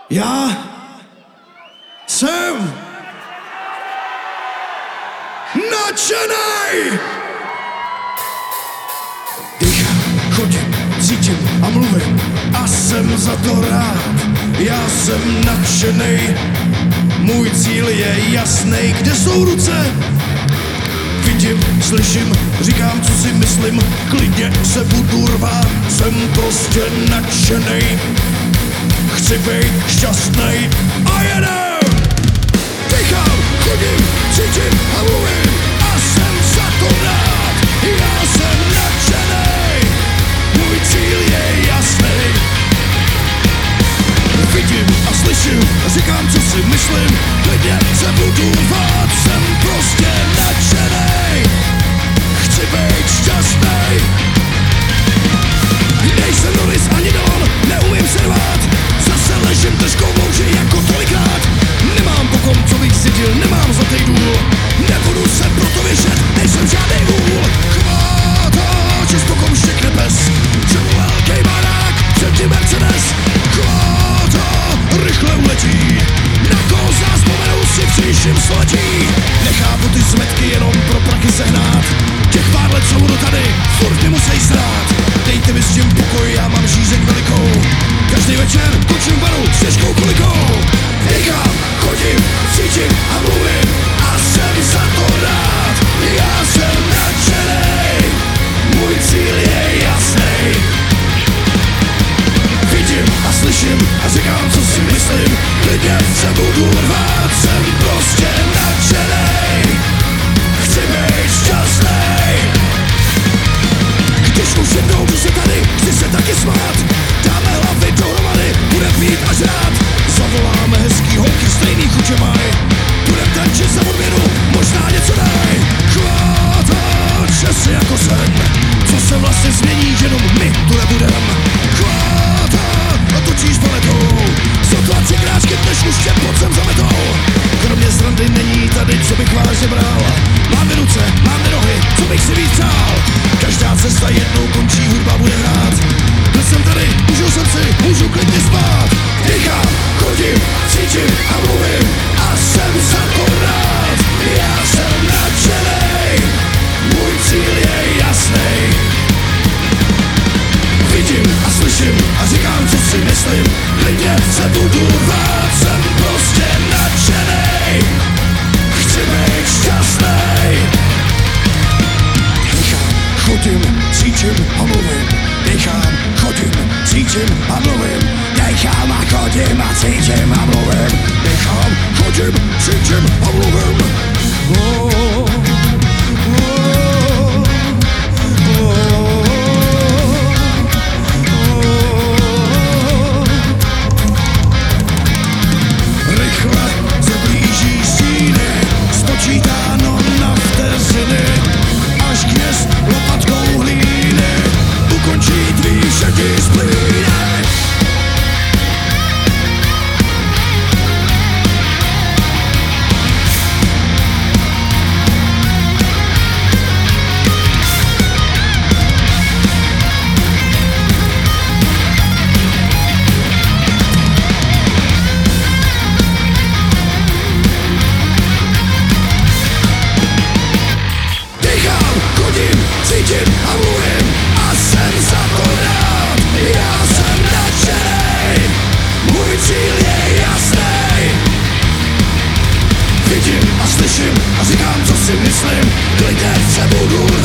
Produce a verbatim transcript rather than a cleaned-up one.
Já jsem nadšenej! Dýchám, chodím, cítím a mluvím a jsem za to rád. Já jsem nadšenej, můj cíl je jasnej. Kde jsou ruce? Vidím, slyším, říkám, co si myslím, klidně se budu rvát. Jsem prostě nadšenej, chci být šťastnej a jedem! Dýchám, chodím, cítím a mluvím a jsem za to rád. Já jsem nadšenej, můj cíl je jasný. Vidím a slyším, říkám, co si myslím, klidně se budu rvát. Jsem prostě nadšenej, chci být šťastnej. Nejsem Norris ani Don, neumím se rvát. Zase ležím držkou v louži jako tolikrát. Nemám po kom, co bych cítil, nemám zlatý důl. Nebudu se proto věšet, nejsem žádnej hůl. Chvátáč, s pokom štěkne pes. Ženu velkej barák, před tím Mercedes. Chvátá, rychle uletí. Na koza vzpomenou si v příštím století. Nechápu ty zmetky jenom pro prachy sehnát. Těch pár let, co budu tady, furt mě musej srát. Dejte mi s tím pokoj, já mám žízeň velikou. Každý večer končím v baru s těžkou kolikou. Dýchám, chodím, cítím a mluvím a jsem za to rád. Já jsem nadšenej, můj cíl je jasnej. Vidím a slyším a říkám, co si myslím, klidně se budu rvát. Jsem prostě nadšenej, chci být šťastnej. Když už jednou jdu se tady, chci se taky smát. Dáme hlavy dohromady, budem pít až rád. Zavoláme hezký holky, stejný chuče maj. Budem tančit za odměnu, možná něco daj. Chvátat časy jako sen. Co se vlastně změní, jenom my tu nebudem. Chvátat a točíš paletou. Sotva tři kráčky dneš už tě pod sem zametou. Kromě srandy není tady, co bych vážně bral. Máme ruce, máme nohy, co bych si víc přál. Každá cesta jednou končí, hudba bude hrát. Byl jsem tady, užil jsem si, můžu klidně spát. Dýchám, chodím, cítím a mluvím a jsem za to rád. Já jsem nadšenej, můj cíl je jasnej. Vidím a slyším a říkám, co si myslím, klidně se budu rvát. Jsem prostě nadšenej, chci být šťastnej. Dýchám, chodím, cítím a mluvím. Dýchám, chodím, cítím a mluvím. Dýchám a chodím a cítím a mluvím. Dýchám, chodím, cítím a mluvím. Oh, oh, oh, oh. Rychle se blíží stíny, spočítáno na vteřiny. Až kněz lopatkou hlíny ukončí tvý šedý splíny. Dýchám, chodím, cítím a mluvím a jsem za to rád. Já jsem nadšenej, můj cíl je jasnej. Vidím a slyším a říkám, co si myslím, klidně se budu